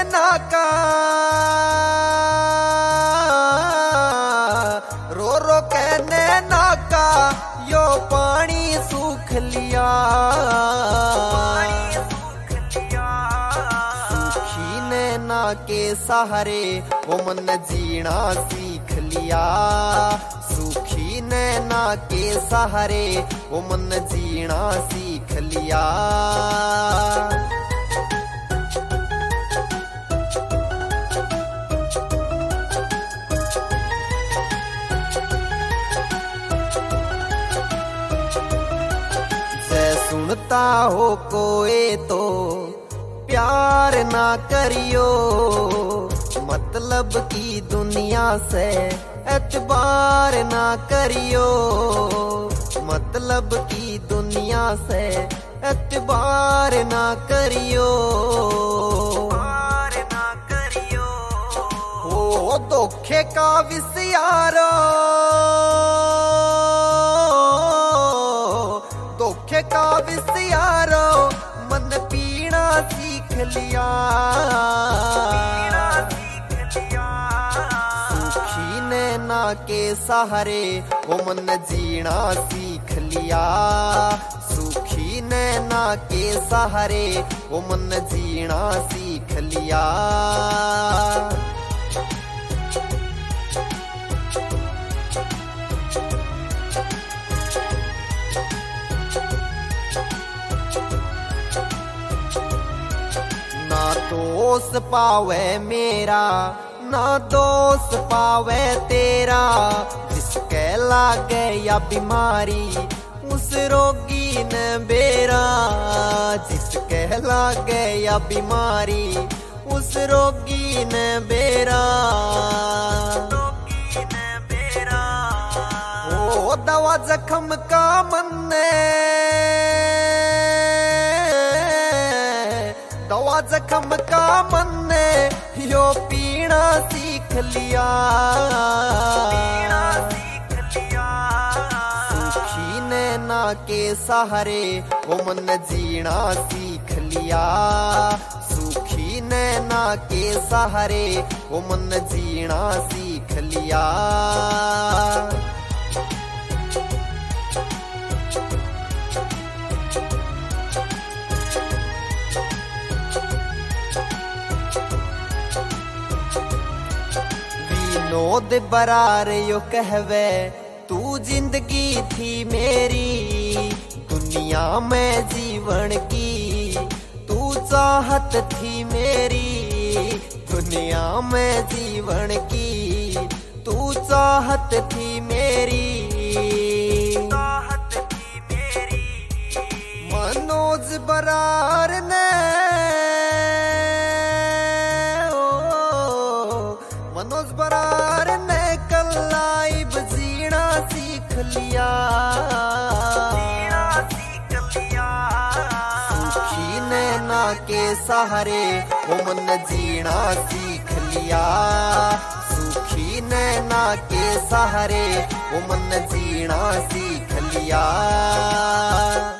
नैना का रो रो के नैना का यो पानी सूख लिया। सूखी नैना के सहारे वो मन जीना सीख लिया। सूखी नैना के सहारे वो मन जीना सीख लिया। सुनता हो कोई तो प्यार ना करियो, मतलब की दुनिया से एतबार ना करियो। मतलब की दुनिया से एतबार ना करियो। हो धोखे का विसियारो, धोखे का विसियारो मन पीना सीख लिया। सूखी नैना के सहारे वो मन जीना सीख लिया। सूखी नैना के सहारे वो मन जीना सीख लिया। दोस्त पावे मेरा ना दोस्त पावे तेरा, जिसके लागे या बीमारी उस रोगी ने बेरा। जिसके लागे या बीमारी उस रोगी ने बेरा। ओ दवा जख्म का मन्ने, दवा जख्म का मन ने यो पीना सीख लिया। सूखी नैना के सहारे वो मन जीना सीख लिया। सूखी नैना के सहारे वो मन जीना सीख लिया। विनोद बरार यो कहवे तू जिंदगी थी मेरी, दुनिया में जीवन की तू चाहत थी मेरी। दुनिया में जीवन की तू चाहत थी मेरी। मनोज बरार ने, मनोज बरार ने कल लाइव जीना सीख लिया। सूखी नैना के सहारे वो मन जीना सीख लिया। सूखी नैना के सहारे वो मन जीना सीख लिया।